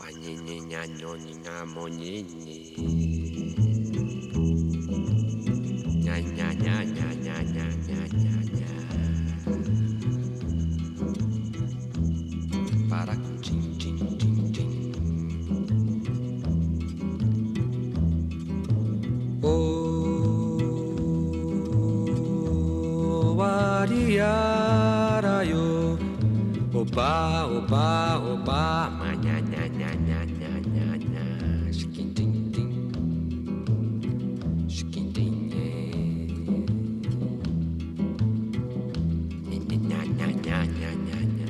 Para com tim, tim, tim, tim. Oh, ariarayo, oba, oba, oba, manha, nha, nha, nha, nha, nha, nha, chiquintim, tim, chiquintim, nha, nha, nha, nha, nha, nha, nha.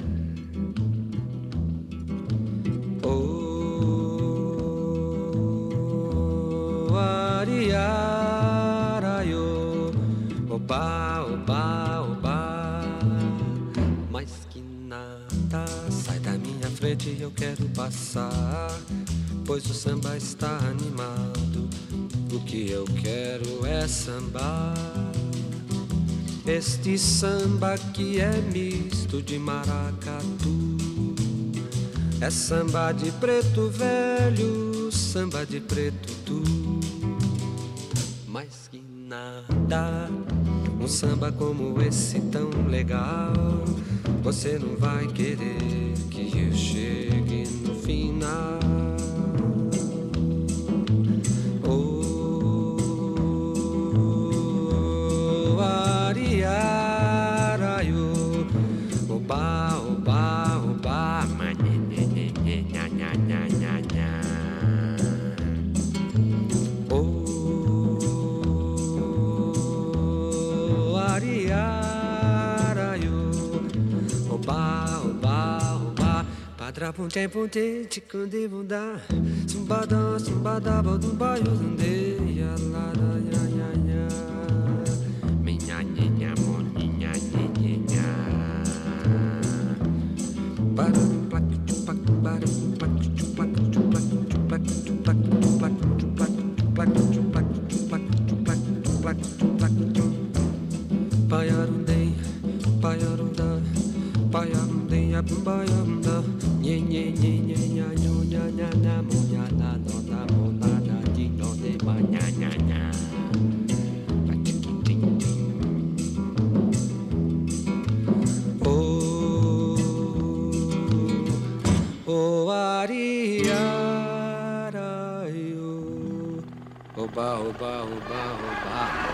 Oh, ariarayo, oba, oba, oba, mas que nada, sai da minha frente, eu quero passar, pois o samba está animado. O que eu quero é sambar, este samba que é misto de maracatu. É samba de preto velho, samba de preto tu. Mas que nada, um samba como esse tão legal, você não vai querer que eu chegue no final. Oh, ariarayo, oba, oba, oba, manhê, nha, nha, nha, nha, nha, nha. Oh, ariarayo, oba, oba, oba, padra punte punte, chikunde bunda, sumbada, sumbada, bodumba, yuzunde, ya la la ya ya ya, minha nhinha, moninha, nhinha. Para plac chupac, para plac chupac, chupac, chupac, chupac, chupac, chupac, chupac, chupac, chupac, chupac, chupac, chupac, chum. Paiarundei, paiarunda, paiarundei, apumbayanda, nye nye nye nye nya nyo nya nya nya mo nya na no na mo na na di no de ma nya nya nya. Oh, ariarayo, oba, oba, oba, oba.